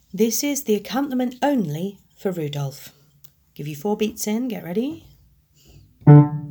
This is the accompaniment only for Rudolph. Give you 4 beats in, get ready.